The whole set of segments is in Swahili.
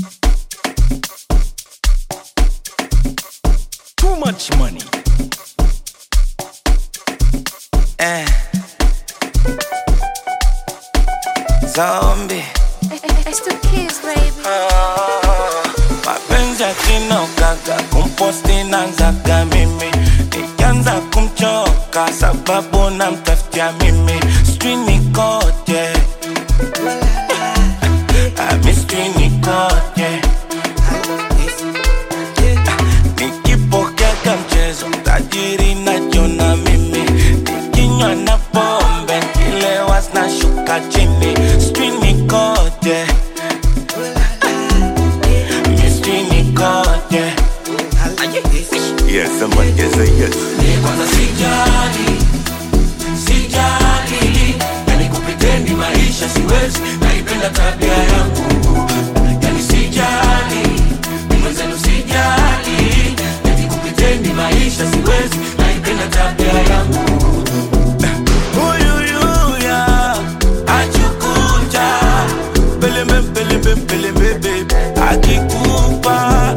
Too much money. Zombie. It's the kids, baby. Mapenzi yakinogaga kumposti nanzaga mimi, nikianza kumchoka sababu namtafutia mimi. Sijui nikoje, sijui nikoje. Nikipokea mchezo tajiri najiona mimi, nikinywa na pombe nikilewa zinashuka chini. Sijui nikoje, Yes, somebody can say yes. kwanza sijali, yani kupretendi maisha siwezi, naipenda tabia yangu. Yani sijali, mwenzenu sijali, yani kupretendi maisha siwezi, naipenda tabia yangu. Uyuyuya, achukuja, pelembe, akikupa.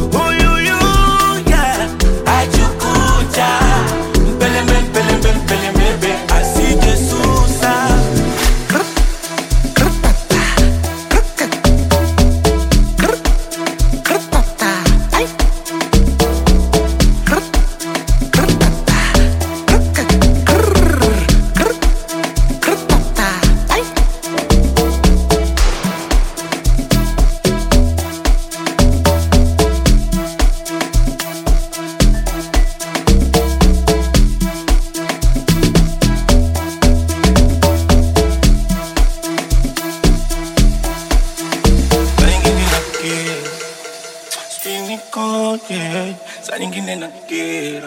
Saa nyingine nakera,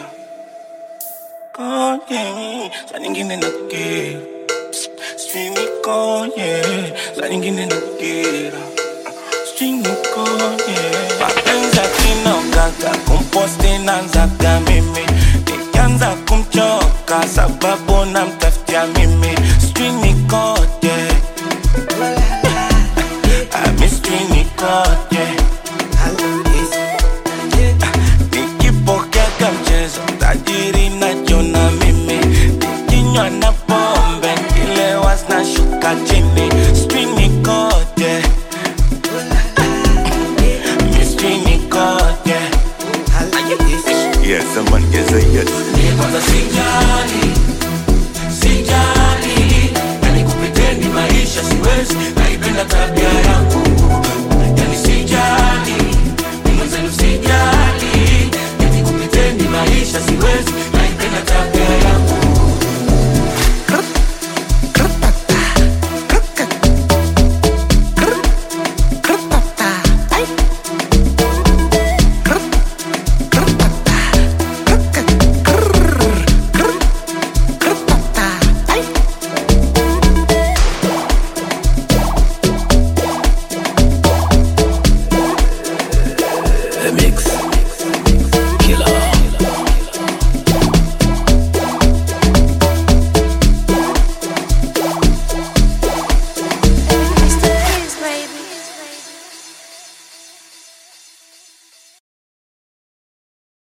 saa nyingine nakera. Sijui nikoje, saa nyingine nakera. Sijui nikoje. Mapenzi yakinogaga kumposti nanzaga